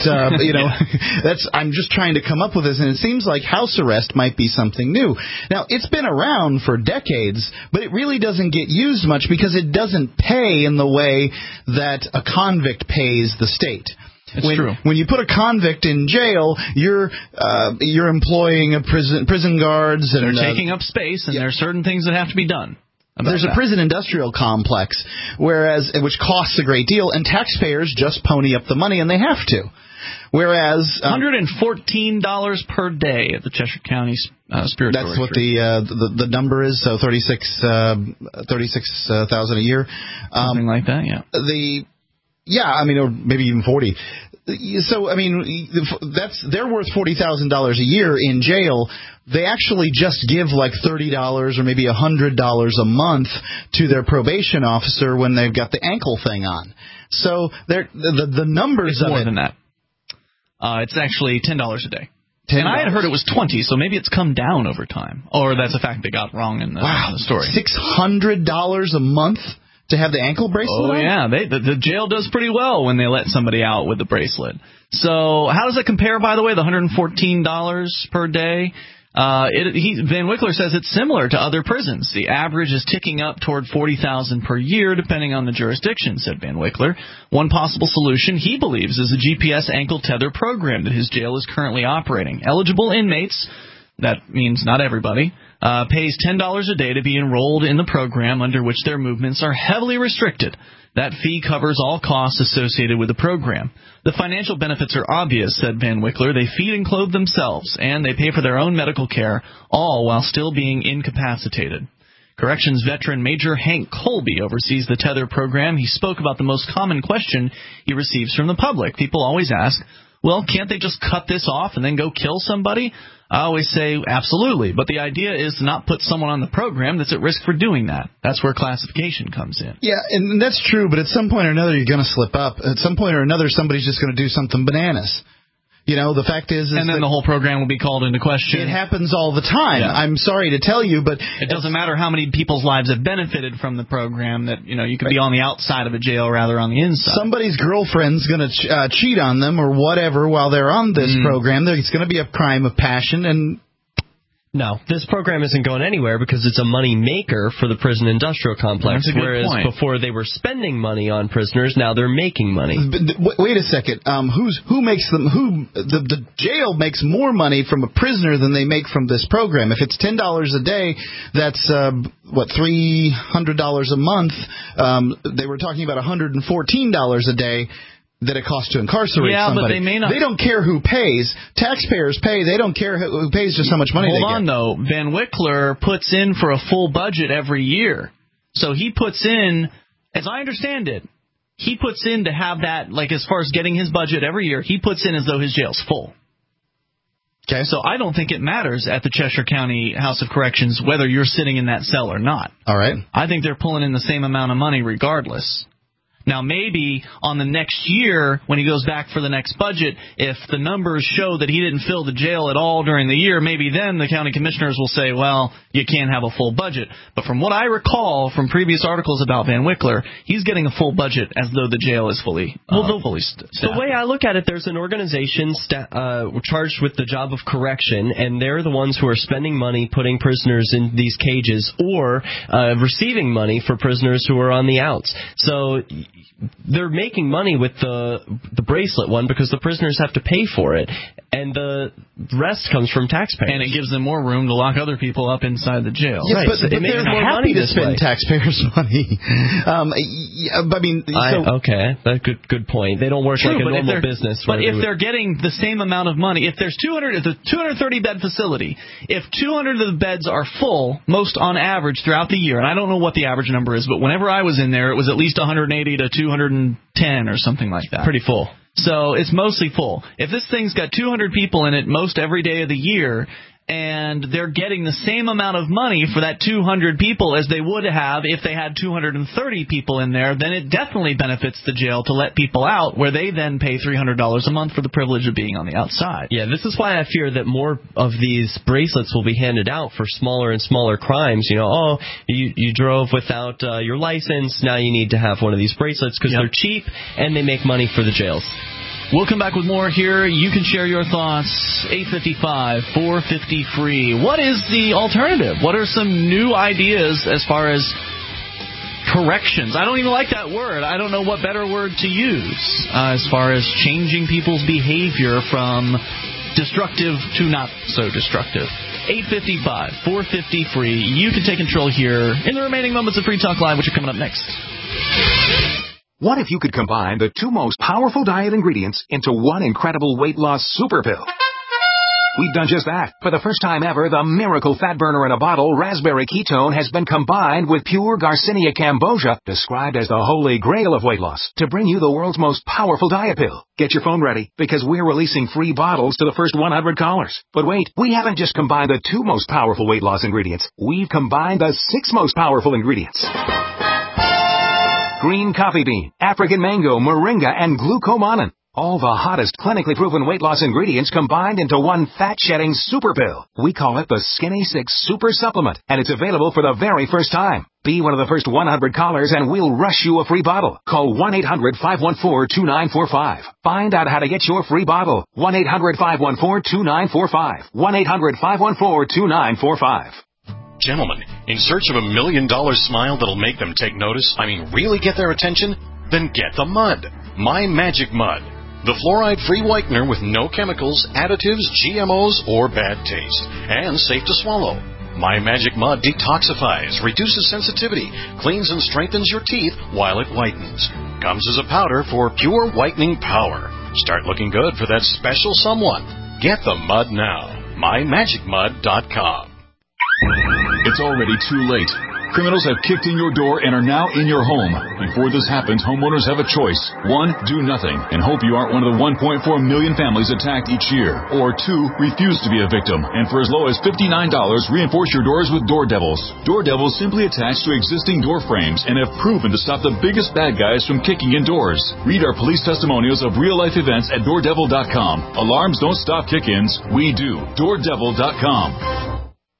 [SPEAKER 4] I'm just trying to come up with this, and it seems like house arrest might be something new. Now, it's been around for decades, but it really doesn't get used much because it doesn't pay in the way that a convict pays the state.
[SPEAKER 2] It's true.
[SPEAKER 4] When you put a convict in jail, you're employing prison guards, and
[SPEAKER 2] they're taking up space, and there are certain things that have to be done.
[SPEAKER 4] There's a prison industrial complex, which costs a great deal, and taxpayers just pony up the money, and they have to. Whereas
[SPEAKER 2] $114 per day at the Cheshire County Spiritual
[SPEAKER 4] Retreat. That's what the number is. So 36,000 a year,
[SPEAKER 2] something like that. Yeah.
[SPEAKER 4] Or maybe even 40. So, they're worth $40,000 a year in jail. They actually just give like $30 or maybe $100 a month to their probation officer when they've got the ankle thing on. So the numbers
[SPEAKER 2] it's more than that. It's actually $10 a day. And I had heard it was 20, so maybe it's come down over time. Or that's a fact they got wrong in the story.
[SPEAKER 4] $600 a month to have the ankle bracelet on?
[SPEAKER 2] Yeah, the jail does pretty well when they let somebody out with the bracelet. So how does it compare, by the way, the $114 per day? Van Wickler says it's similar to other prisons. The average is ticking up toward $40,000 per year, depending on the jurisdiction, said Van Wickler. One possible solution, he believes, is a GPS ankle tether program that his jail is currently operating. Eligible inmates, that means not everybody, pays $10 a day to be enrolled in the program, under which their movements are heavily restricted. That fee covers all costs associated with the program. The financial benefits are obvious, said Van Wickler. They feed and clothe themselves, and they pay for their own medical care, all while still being incapacitated. Corrections veteran Major Hank Colby oversees the Tether program. He spoke about the most common question he receives from the public. People always ask, well, can't they just cut this off and then go kill somebody? I always say absolutely, but the idea is to not put someone on the program that's at risk for doing that. That's where classification comes in.
[SPEAKER 4] Yeah, and that's true, but at some point or another you're going to slip up. At some point or another somebody's just going to do something bananas. The fact is
[SPEAKER 2] and then the whole program will be called into question.
[SPEAKER 4] It happens all the time. Yeah. I'm sorry to tell you, but
[SPEAKER 2] it doesn't matter how many people's lives have benefited from the program. That you could be on the outside of a jail rather on the inside.
[SPEAKER 4] Somebody's girlfriend's going to cheat on them or whatever while they're on this program. It's going to be a crime of passion and.
[SPEAKER 3] No, this program isn't going anywhere because it's a money maker for the prison industrial complex.
[SPEAKER 2] That's a good
[SPEAKER 3] whereas
[SPEAKER 2] point.
[SPEAKER 3] Before they were spending money on prisoners, now they're making money.
[SPEAKER 4] Wait a second. Who makes them? The jail makes more money from a prisoner than they make from this program. If it's $10 a day, that's $300 a month. They were talking about $114 a day. That it costs to incarcerate somebody.
[SPEAKER 2] But they may not.
[SPEAKER 4] They don't care who pays. Taxpayers pay. They don't care who pays, just how much money they get.
[SPEAKER 2] Hold on, though. Van Wickler puts in for a full budget every year. So he puts in, as I understand it, he puts in to have that, as far as getting his budget every year, he puts in as though his jail's full.
[SPEAKER 4] Okay.
[SPEAKER 2] So I don't think it matters at the Cheshire County House of Corrections whether you're sitting in that cell or not.
[SPEAKER 4] All right.
[SPEAKER 2] I think they're pulling in the same amount of money regardless. Now, maybe on the next year, when he goes back for the next budget, if the numbers show that he didn't fill the jail at all during the year, maybe then the county commissioners will say, well, you can't have a full budget. But from what I recall from previous articles about Van Wickler, he's getting a full budget as though the jail is fully staffed.
[SPEAKER 3] The way I look at it, there's an organization charged with the job of correction, and they're the ones who are spending money putting prisoners in these cages or receiving money for prisoners who are on the outs. So they're making money with the bracelet one because the prisoners have to pay for it, and the rest comes from taxpayers.
[SPEAKER 2] And it gives them more room to lock other people up inside the jail.
[SPEAKER 4] Yes,
[SPEAKER 3] right.
[SPEAKER 4] but they're more happy to spend taxpayers' money.
[SPEAKER 3] Okay, that's good point. They don't work like a normal business.
[SPEAKER 2] But if they're getting the same amount of money, if there's 230-bed facility, if 200 of the beds are full, most on average throughout the year, and I don't know what the average number is, but whenever I was in there, it was at least 180 to 210 or something like that.
[SPEAKER 3] Pretty full.
[SPEAKER 2] So it's mostly full. If this thing's got 200 people in it most every day of the year, and they're getting the same amount of money for that 200 people as they would have if they had 230 people in there, then it definitely benefits the jail to let people out, where they then pay $300 a month for the privilege of being on the outside.
[SPEAKER 3] Yeah, this is why I fear that more of these bracelets will be handed out for smaller and smaller crimes. You drove without your license, now you need to have one of these bracelets because they're cheap and they make money for the jails.
[SPEAKER 2] We'll come back with more here. You can share your thoughts. 855-450-FREE. What is the alternative? What are some new ideas as far as corrections? I don't even like that word. I don't know what better word to use as far as changing people's behavior from destructive to not so destructive. 855-450-FREE. You can take control here in the remaining moments of Free Talk Live, which are coming up next.
[SPEAKER 15] What if you could combine the two most powerful diet ingredients into one incredible weight loss super pill? We've done just that. For the first time ever, the miracle fat burner in a bottle, Raspberry Ketone, has been combined with pure Garcinia cambogia, described as the holy grail of weight loss, to bring you the world's most powerful diet pill. Get your phone ready, because we're releasing free bottles to the first 100 callers. But wait, we haven't just combined the two most powerful weight loss ingredients. We've combined the 6 most powerful ingredients. Green coffee bean, African mango, moringa, and glucomannan. All the hottest clinically proven weight loss ingredients combined into one fat-shedding super pill. We call it the Skinny 6 Super Supplement, and it's available for the very first time. Be one of the first 100 callers and we'll rush you a free bottle. Call 1-800-514-2945. Find out how to get your free bottle. 1-800-514-2945. 1-800-514-2945.
[SPEAKER 16] Gentlemen, in search of $1 million smile that'll make them take notice, really get their attention? Then get the mud. My Magic Mud. The fluoride-free whitener with no chemicals, additives, GMOs, or bad taste. And safe to swallow. My Magic Mud detoxifies, reduces sensitivity, cleans and strengthens your teeth while it whitens. Comes as a powder for pure whitening power. Start looking good for that special someone. Get the mud now. MyMagicMud.com.
[SPEAKER 8] It's already too late. Criminals have kicked in your door and are now in your home. Before this happens, homeowners have a choice. 1, do nothing and hope you aren't one of the 1.4 million families attacked each year. Or 2, refuse to be a victim. And for as low as $59, reinforce your doors with Door Devils. Door Devils simply attach to existing door frames and have proven to stop the biggest bad guys from kicking in doors. Read our police testimonials of real-life events at DoorDevil.com. Alarms don't stop kick-ins. We do. DoorDevil.com.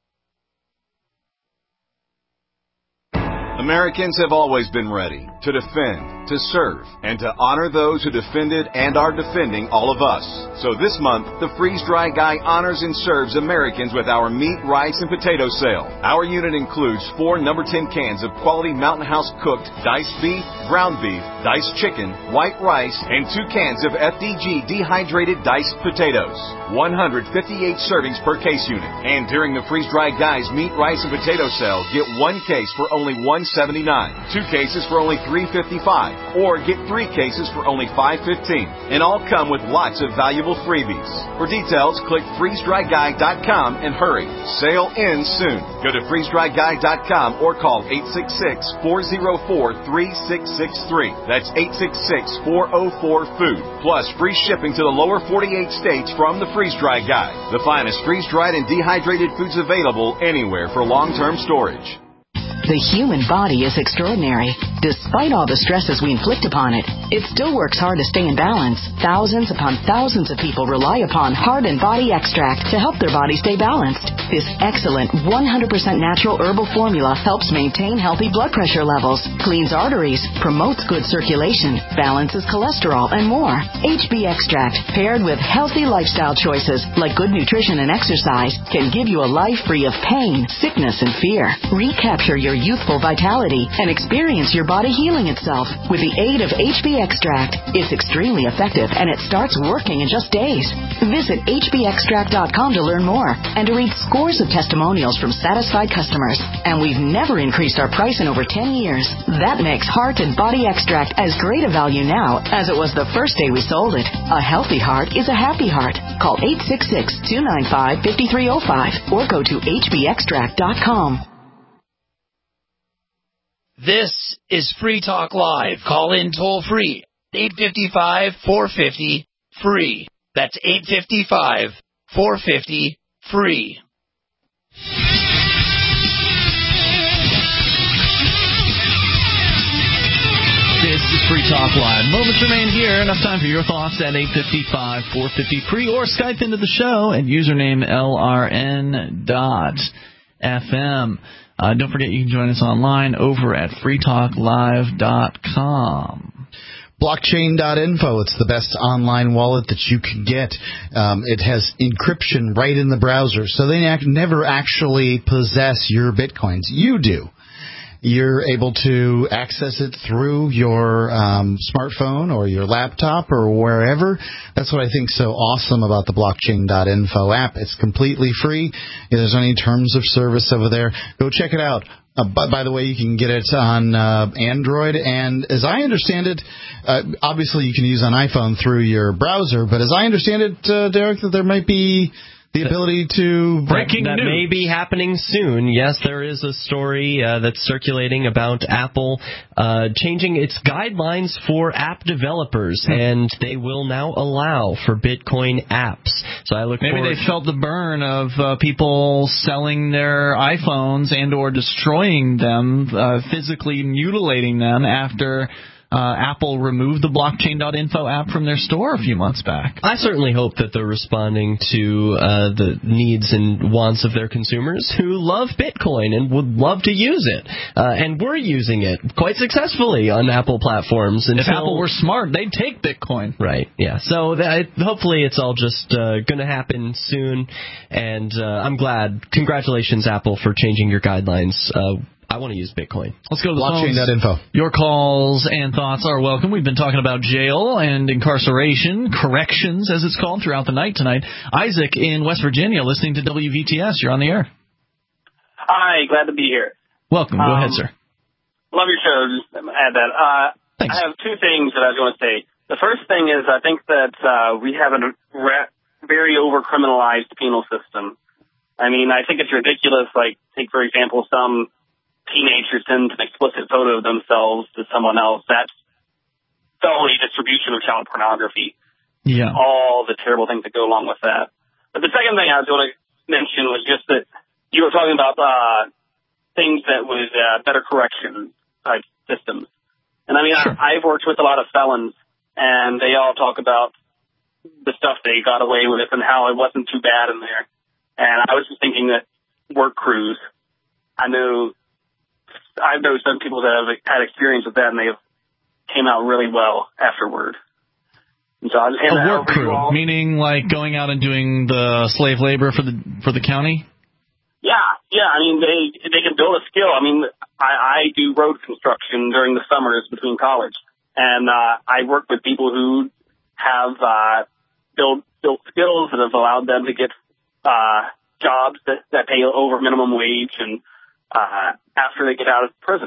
[SPEAKER 17] Americans have always been ready to defend, to serve, and to honor those who defended and are defending all of us. So this month, the Freeze Dry Guy honors and serves Americans with our meat, rice, and potato sale. Our unit includes 4 number 10 cans of quality Mountain House cooked diced beef, ground beef, diced chicken, white rice, and 2 cans of FDG dehydrated diced potatoes. 158 servings per case unit. And during the Freeze Dry Guy's meat, rice, and potato sale, get 1 case for only $1.79, 2 cases for only $3.55, or get 3 cases for only $5.15. And all come with lots of valuable freebies. For details, click freezedryguy.com and hurry. Sale ends soon. Go to freezedryguy.com or call 866-404-3663. That's 866-404-FOOD. Plus free shipping to the lower 48 states from the Freeze Dry Guy. The finest freeze-dried and dehydrated foods available anywhere for long-term storage.
[SPEAKER 18] The human body is extraordinary. Despite all the stresses we inflict upon it, it still works hard to stay in balance. Thousands upon thousands of people rely upon Heart and Body Extract to help their body stay balanced. This excellent 100% natural herbal formula helps maintain healthy blood pressure levels, cleans arteries, promotes good circulation, balances cholesterol, and more. HB Extract, paired with healthy lifestyle choices like good nutrition and exercise, can give you a life free of pain, sickness, and fear. Recapture your youthful vitality and experience your body healing itself with the aid of HB Extract. It's extremely effective and it starts working in just days. Visit hbextract.com to learn more and to read scores of testimonials from satisfied customers. And we've never increased our price in over 10 years. That makes Heart and Body Extract as great a value now as it was the first day we sold it. A healthy heart is a happy heart. Call 866-295-5305 or go to hbextract.com.
[SPEAKER 9] This is Free Talk Live. Call in toll free. 855-450-FREE. That's 855-450-FREE.
[SPEAKER 2] This is Free Talk Live. Moments remain here. Enough time for your thoughts at 855-450-FREE or Skype into the show at username LRN.FM. Don't forget you can join us online over at freetalklive.com.
[SPEAKER 4] Blockchain.info. It's the best online wallet that you can get. It has encryption right in the browser, so they never actually possess your Bitcoins. You do. You're able to access it through your smartphone or your laptop or wherever. That's what I think so awesome about the Blockchain.info app. It's completely free. There's any terms of service over there. Go check it out. By the way, you can get it on Android, and as I understand it, obviously you can use on iPhone through your browser, but as I understand it, Derek, that there might be the ability to
[SPEAKER 3] breaking news. That may be happening soon. Yes, there is a story that's circulating about Apple changing its guidelines for app developers, and they will now allow for Bitcoin apps. So I look
[SPEAKER 2] maybe they felt the burn of people selling their iPhones and or destroying them, physically mutilating them after Apple removed the Blockchain.info app from their store a few months back.
[SPEAKER 3] I certainly hope that they're responding to the needs and wants of their consumers who love Bitcoin and would love to use it. And we're using it quite successfully on Apple platforms.
[SPEAKER 2] If Apple were smart, they'd take Bitcoin.
[SPEAKER 3] Right, yeah. So hopefully it's all just going to happen soon. And I'm glad. Congratulations, Apple, for changing your guidelines. I want to use Bitcoin.
[SPEAKER 2] Let's go to the
[SPEAKER 4] Blockchain.info.
[SPEAKER 2] Your calls and thoughts are welcome. We've been talking about jail and incarceration, corrections, as it's called, throughout the night tonight. Isaac in West Virginia, listening to WVTS. You're on the air.
[SPEAKER 19] Hi, glad to be here.
[SPEAKER 2] Welcome. Go ahead, sir.
[SPEAKER 19] Love your show. Just add that.
[SPEAKER 2] Thanks.
[SPEAKER 19] I have two things that I was going to say. The first thing is I think that we have a very over-criminalized penal system. I mean, I think it's ridiculous. Like, take, for example, some teenagers send an explicit photo of themselves to someone else, that's felony distribution of child pornography.
[SPEAKER 2] Yeah.
[SPEAKER 19] All the terrible things that go along with that. But the second thing I was going to mention was just that you were talking about things that was better correction type systems. And I mean, sure. I've worked with a lot of felons, and they all talk about the stuff they got away with and how it wasn't too bad in there. And I was just thinking that work crews, I've known some people that have had experience with that, and they've came out really well afterward. So a
[SPEAKER 2] work crew, meaning like going out and doing the slave labor for the county?
[SPEAKER 19] Yeah. I mean, they can build a skill. I mean, I do road construction during the summers between college, and I work with people who have built skills that have allowed them to get jobs that pay over minimum wage, and after they get out of prison.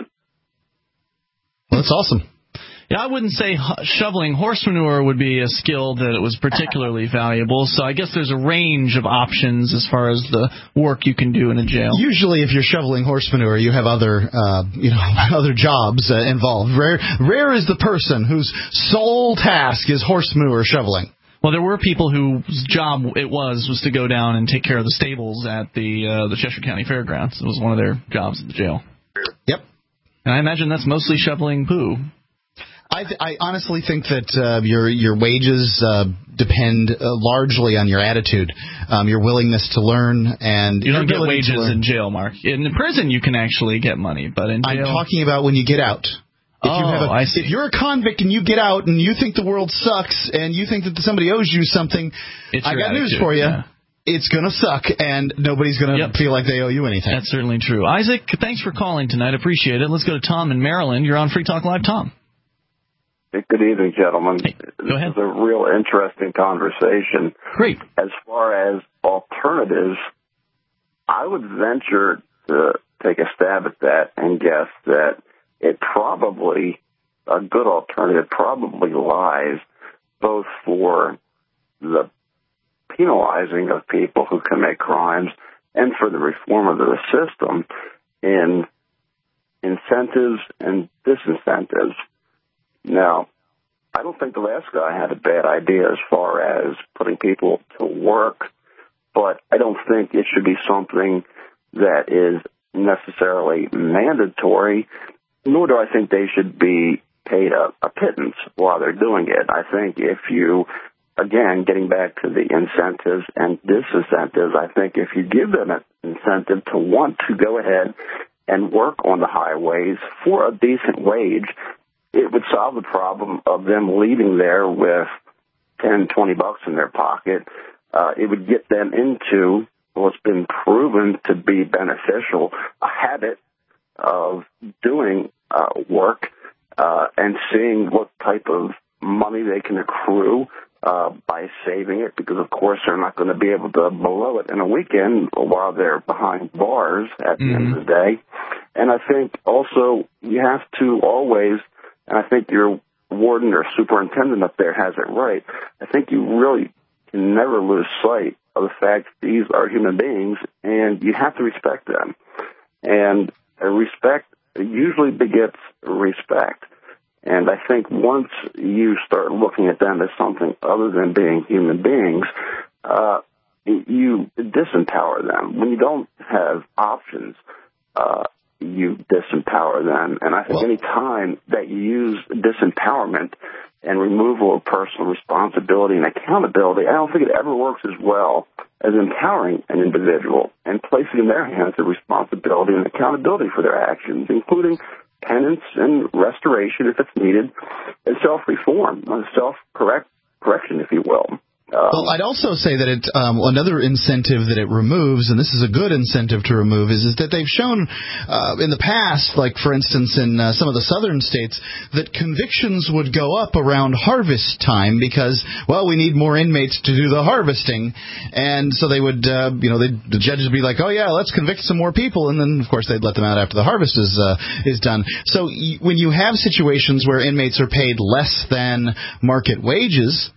[SPEAKER 4] Well, that's awesome.
[SPEAKER 2] Yeah, I wouldn't say shoveling horse manure would be a skill that it was particularly valuable, so I guess there's a range of options as far as the work you can do in a jail.
[SPEAKER 4] Usually if you're shoveling horse manure, you have other other jobs involved. Rare is the person whose sole task is horse manure shoveling.
[SPEAKER 2] Well, there were people whose job it was to go down and take care of the stables at the Cheshire County Fairgrounds. It was one of their jobs at the jail.
[SPEAKER 4] Yep.
[SPEAKER 2] And I imagine that's mostly shoveling poo.
[SPEAKER 4] I honestly think that your wages depend largely on your attitude, your willingness to learn, and
[SPEAKER 2] you don't get wages in jail, Mark. In prison, you can actually get money, but in jail,
[SPEAKER 4] I'm talking about when you get out.
[SPEAKER 2] I see.
[SPEAKER 4] If you're a convict and you get out and you think the world sucks and you think that somebody owes you something, I got news for you. Yeah. It's going to suck, and nobody's going to feel like they owe you anything.
[SPEAKER 2] That's certainly true. Isaac, thanks for calling tonight. Appreciate it. Let's go to Tom in Maryland. You're on Free Talk Live, Tom.
[SPEAKER 20] Good evening, gentlemen.
[SPEAKER 2] Hey, go ahead.
[SPEAKER 20] This is a real interesting conversation.
[SPEAKER 2] Great.
[SPEAKER 20] As far as alternatives, I would venture to take a stab at that and guess that a good alternative probably lies both for the penalizing of people who commit crimes and for the reform of the system in incentives and disincentives. Now, I don't think the last guy had a bad idea as far as putting people to work, but I don't think it should be something that is necessarily mandatory, nor do I think they should be paid a pittance while they're doing it. I think if you, again, getting back to the incentives and disincentives, I think if you give them an incentive to want to go ahead and work on the highways for a decent wage, it would solve the problem of them leaving there with $10, $20 in their pocket. It would get them into what's been proven to be beneficial, a habit of doing work and seeing what type of money they can accrue by saving it, because, of course, they're not going to be able to blow it in a weekend while they're behind bars at the end of the day. And I think also you have to always, and I think your warden or superintendent up there has it right, I think you really can never lose sight of the fact that these are human beings, and you have to respect them. And respect usually begets respect. And I think once you start looking at them as something other than being human beings, you disempower them. When you don't have options, you disempower them. And I think any time that you use disempowerment and removal of personal responsibility and accountability, I don't think it ever works as well as empowering an individual and placing in their hands the responsibility and accountability for their actions, including penance and restoration if it's needed, and self-reform, self-correction, if you will.
[SPEAKER 4] Well, I'd also say that another incentive that it removes, and this is a good incentive to remove, is that they've shown in the past, like for instance in some of the southern states, that convictions would go up around harvest time because, well, we need more inmates to do the harvesting, and so they would, the judges would be like, oh yeah, let's convict some more people, and then of course they'd let them out after the harvest is done. So when you have situations where inmates are paid less than market wages,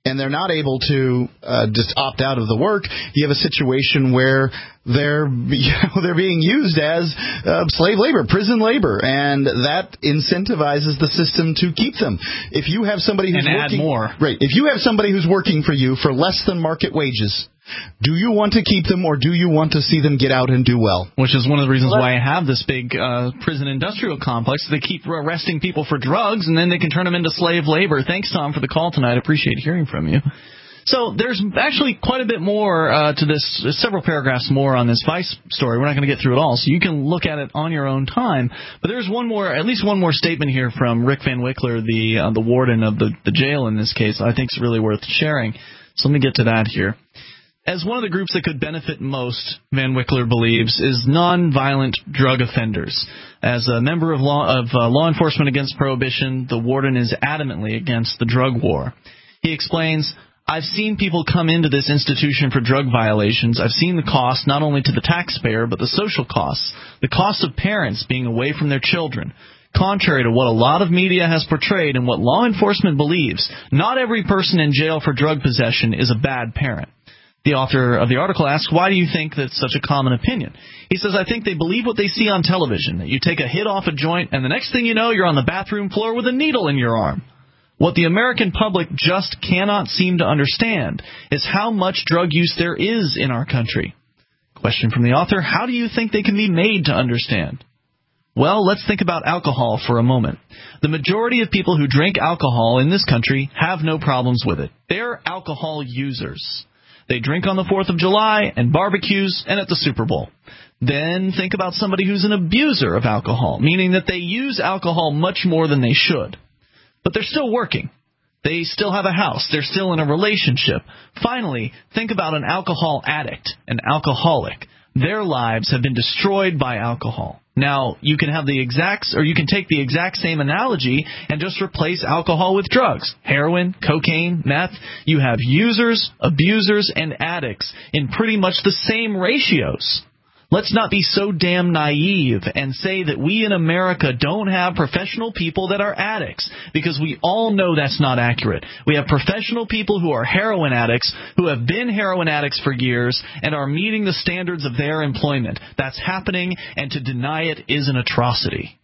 [SPEAKER 4] and they're not able to just opt out of the work, you have a situation where they're being used as slave labor, prison labor, and that incentivizes the system to keep them. If you have somebody who's working, right? If you have somebody who's working for you for less than market wages, do you want to keep them, or do you want to see them get out and do well?
[SPEAKER 2] Which is one of the reasons why I have this big prison industrial complex. They keep arresting people for drugs, and then they can turn them into slave labor. Thanks, Tom, for the call tonight. I appreciate hearing from you. So there's actually quite a bit more to this, several paragraphs more on this Vice story. We're not going to get through it all, so you can look at it on your own time. But there's at least one more statement here from Rick Van Wickler, the warden of the jail in this case, I think is really worth sharing. So let me get to that here. As one of the groups that could benefit most, Van Wickler believes, is nonviolent drug offenders. As a member of Law Enforcement Against Prohibition, the warden is adamantly against the drug war. He explains, I've seen people come into this institution for drug violations. I've seen the cost not only to the taxpayer, but the social costs, the cost of parents being away from their children. Contrary to what a lot of media has portrayed and what law enforcement believes, not every person in jail for drug possession is a bad parent. The author of the article asks, why do you think that's such a common opinion? He says, I think they believe what they see on television, that you take a hit off a joint and the next thing you know, you're on the bathroom floor with a needle in your arm. What the American public just cannot seem to understand is how much drug use there is in our country. Question from the author, how do you think they can be made to understand? Well, let's think about alcohol for a moment. The majority of people who drink alcohol in this country have no problems with it. They're alcohol users. They drink on the 4th of July and barbecues and at the Super Bowl. Then think about somebody who's an abuser of alcohol, meaning that they use alcohol much more than they should. But they're still working. They still have a house. They're still in a relationship. Finally, think about an alcohol addict, an alcoholic. Their lives have been destroyed by alcohol. Now, you can take the exact same analogy and just replace alcohol with drugs. Heroin, cocaine, meth. You have users, abusers, and addicts in pretty much the same ratios. Let's not be so damn naive and say that we in America don't have professional people that are addicts, because we all know that's not accurate. We have professional people who are heroin addicts, who have been heroin addicts for years, and are meeting the standards of their employment. That's happening, and to deny it is an atrocity.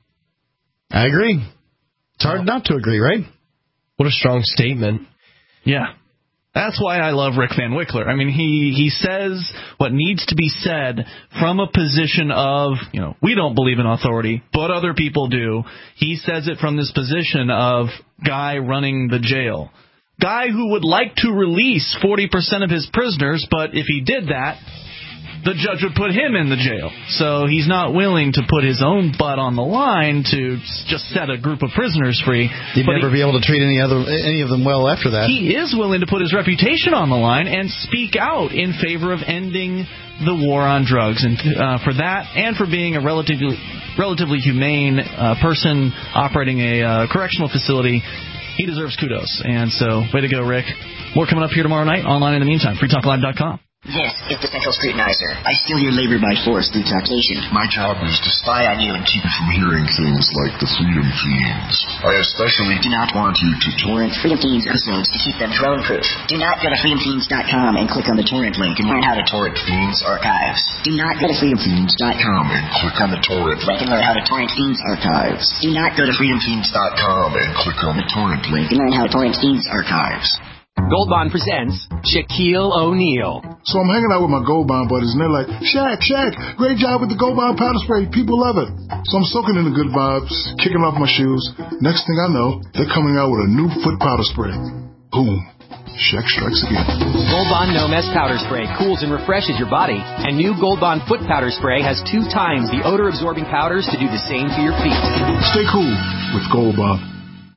[SPEAKER 4] I agree. It's hard not to agree, right?
[SPEAKER 3] What a strong statement.
[SPEAKER 2] Yeah. That's why I love Rick Van Wickler. I mean, he says what needs to be said from a position of, we don't believe in authority, but other people do. He says it from this position of guy running the jail. Guy who would like to release 40% of his prisoners, but if he did that, the judge would put him in the jail. So he's not willing to put his own butt on the line to just set a group of prisoners free.
[SPEAKER 4] He'd never be able to treat any of them well after that.
[SPEAKER 2] He is willing to put his reputation on the line and speak out in favor of ending the war on drugs. And for that, and for being a relatively humane person operating a correctional facility, he deserves kudos. And so, way to go, Rick. More coming up here tomorrow night. Online in the meantime, freetalklive.com.
[SPEAKER 21] This is the Central Scrutinizer. I steal your labor by force through taxation.
[SPEAKER 22] My job is to spy on you and keep you from hearing things like the Freedom Fiends. I especially
[SPEAKER 21] do not want you to torrent Freedom Fiends episodes to keep them drone-proof. Do not go to freedomfiends.com and click on the torrent link and learn how to torrent Fiends archives. Do not go to freedomfiends.com
[SPEAKER 22] and click on the torrent
[SPEAKER 21] link and learn how to torrent Fiends archives. Do not go to
[SPEAKER 22] freedomfiends.com and click on the torrent link
[SPEAKER 21] and learn how to torrent Fiends archives.
[SPEAKER 23] Gold Bond presents Shaquille O'Neal.
[SPEAKER 22] So I'm hanging out with my Gold Bond buddies, and they're like, Shaq, great job with the Gold Bond powder spray. People love it. So I'm soaking in the good vibes, kicking off my shoes. Next thing I know, they're coming out with a new foot powder spray. Boom. Shaq strikes again.
[SPEAKER 23] Gold Bond No Mess powder spray cools and refreshes your body. And new Gold Bond foot powder spray has 2 times the odor-absorbing powders to do the same to your feet.
[SPEAKER 22] Stay cool with Gold Bond.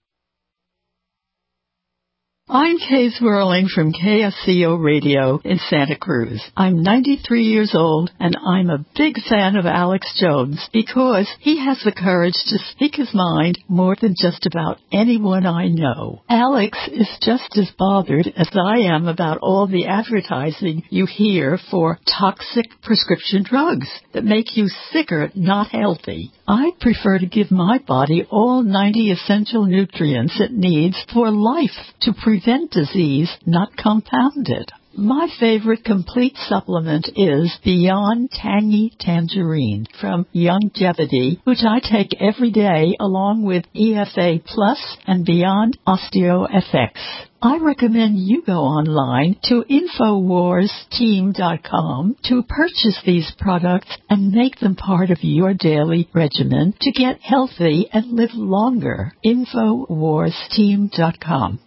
[SPEAKER 24] I'm Kay Swirling from KSCO Radio in Santa Cruz. I'm 93 years old, and I'm a big fan of Alex Jones because he has the courage to speak his mind more than just about anyone I know. Alex is just as bothered as I am about all the advertising you hear for toxic prescription drugs that make you sicker, not healthy. I prefer to give my body all 90 essential nutrients it needs for life to prevent prevent disease, not compound it. My favorite complete supplement is Beyond Tangy Tangerine from Youngevity, which I take every day along with EFA Plus and Beyond OsteoFX. I recommend you go online to InfoWarsTeam.com to purchase these products and make them part of your daily regimen to get healthy and live longer. InfoWarsTeam.com.